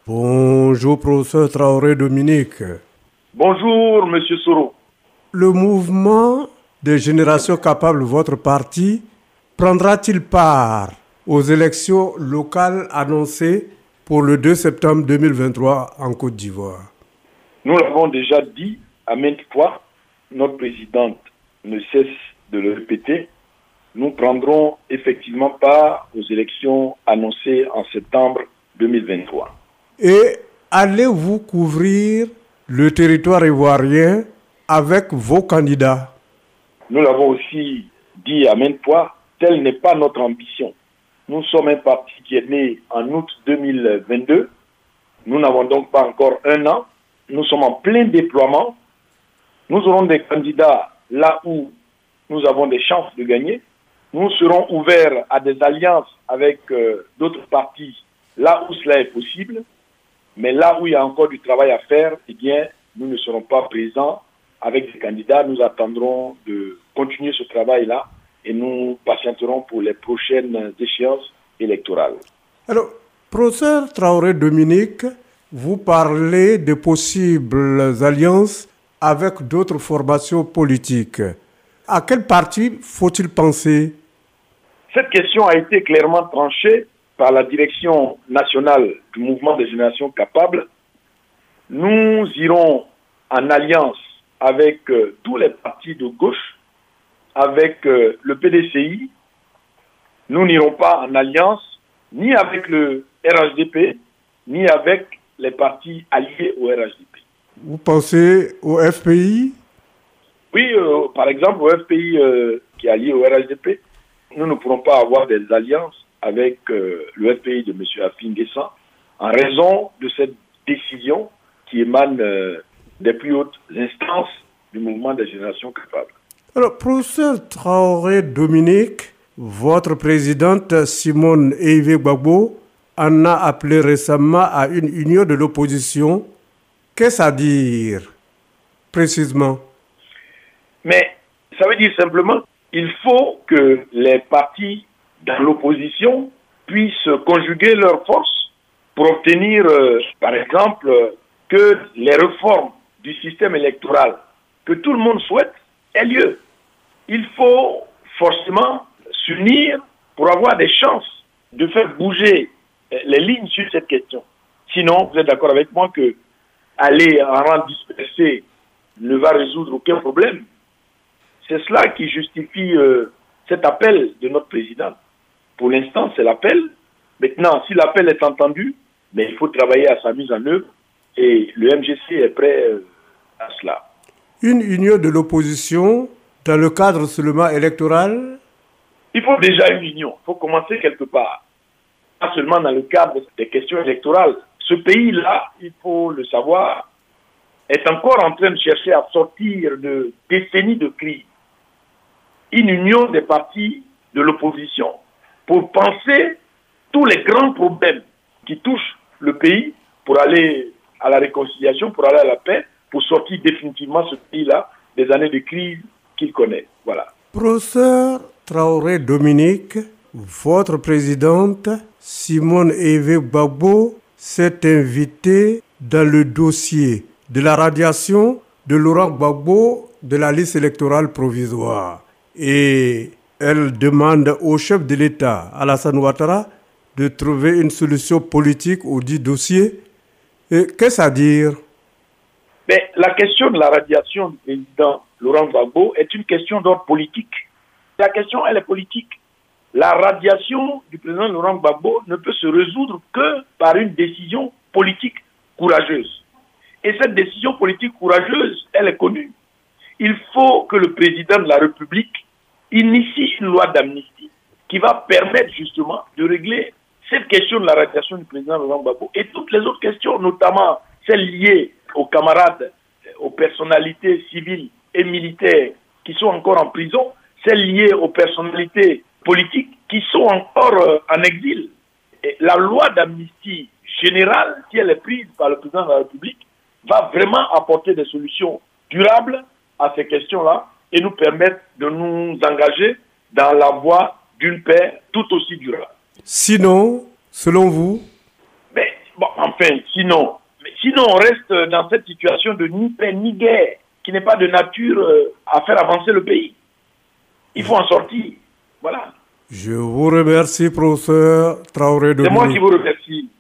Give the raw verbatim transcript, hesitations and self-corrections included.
Bonjour, professeur Traoré Dominique. Bonjour, monsieur Soro. Le mouvement des générations capables, votre parti, prendra-t-il part aux élections locales annoncées pour le deux septembre deux mille vingt-trois en Côte d'Ivoire? Nous l'avons déjà dit à maintes fois, notre présidente ne cesse de le répéter, nous prendrons effectivement part aux élections annoncées en septembre deux mille vingt-trois. Et allez-vous couvrir le territoire ivoirien avec vos candidats? Nous l'avons aussi dit à maintes fois, telle n'est pas notre ambition. Nous sommes un parti qui est né en août deux mille vingt-deux. Nous n'avons donc pas encore un an. Nous sommes en plein déploiement. Nous aurons des candidats là où nous avons des chances de gagner. Nous serons ouverts à des alliances avec euh, d'autres partis là où cela est possible. Mais là où il y a encore du travail à faire, eh bien, nous ne serons pas présents avec des candidats. Nous attendrons de continuer ce travail-là et nous patienterons pour les prochaines échéances électorales. Alors, professeur Traoré Dominique, vous parlez de possibles alliances avec d'autres formations politiques. À quel parti faut-il penser? Cette question a été clairement tranchée par la direction nationale du mouvement des générations capables. Nous irons en alliance avec euh, tous les partis de gauche, avec euh, le P D C I. Nous n'irons pas en alliance ni avec le R H D P, ni avec les partis alliés au R H D P. Vous pensez au F P I? Oui, euh, par exemple, au F P I euh, qui est allié au R H D P, nous ne pourrons pas avoir des alliances avec euh, le F P I de M. Afin Guessan en raison de cette décision qui émane euh, des plus hautes instances du mouvement des générations capables. Alors, professeur Traoré Dominique, votre présidente Simone Eivé Gbagbo en a appelé récemment à une union de l'opposition. Qu'est-ce à dire précisément? Mais ça veut dire simplement qu'il faut que les partis dans l'opposition puissent conjuguer leurs forces pour obtenir, euh, par exemple, que les réformes du système électoral que tout le monde souhaite aient lieu. Il faut forcément s'unir pour avoir des chances de faire bouger les lignes sur cette question. Sinon, vous êtes d'accord avec moi que aller en rang dispersé ne va résoudre aucun problème. C'est cela qui justifie euh, cet appel de notre président. Pour l'instant, c'est l'appel. Maintenant, si l'appel est entendu, mais il faut travailler à sa mise en œuvre et le M G C est prêt euh, à cela. Une union de l'opposition dans le cadre seulement électoral? Il faut déjà une union. Il faut commencer quelque part. Pas seulement dans le cadre des questions électorales. Ce pays-là, il faut le savoir, est encore en train de chercher à sortir de décennies de crise. Une union des partis de l'opposition pour penser tous les grands problèmes qui touchent le pays pour aller à la réconciliation, pour aller à la paix, pour sortir définitivement ce pays-là des années de crise qu'il connaît. Voilà. Professeur Traoré Dominique, votre présidente Simone Eivé Gbagbo s'est invitée dans le dossier de la radiation de Laurent Gbagbo de la liste électorale provisoire. Et elle demande au chef de l'État, Alassane Ouattara, de trouver une solution politique au dit dossier. Et qu'est-ce à dire? Mais la question de la radiation du président Laurent Gbagbo est une question d'ordre politique. La question, elle est politique. La radiation du président Laurent Gbagbo ne peut se résoudre que par une décision politique courageuse. Et cette décision politique courageuse, elle est connue. Il faut que le président de la République initie une loi d'amnistie qui va permettre justement de régler cette question de la radiation du président Laurent Gbagbo et toutes les autres questions, notamment celles liées aux camarades, aux personnalités civiles et militaires qui sont encore en prison, celles liées aux personnalités politiques qui sont encore euh, en exil. Et la loi d'amnistie générale, si elle est prise par le président de la République, va vraiment apporter des solutions durables à ces questions-là et nous permettre de nous engager dans la voie d'une paix tout aussi durable. Sinon, selon vous? Mais bon, en enfin, sinon, mais sinon on reste dans cette situation de ni paix ni guerre, qui n'est pas de nature euh, à faire avancer le pays. Il faut en sortir. Voilà. Je vous remercie, professeur Traoré Dominique. C'est moi qui vous remercie.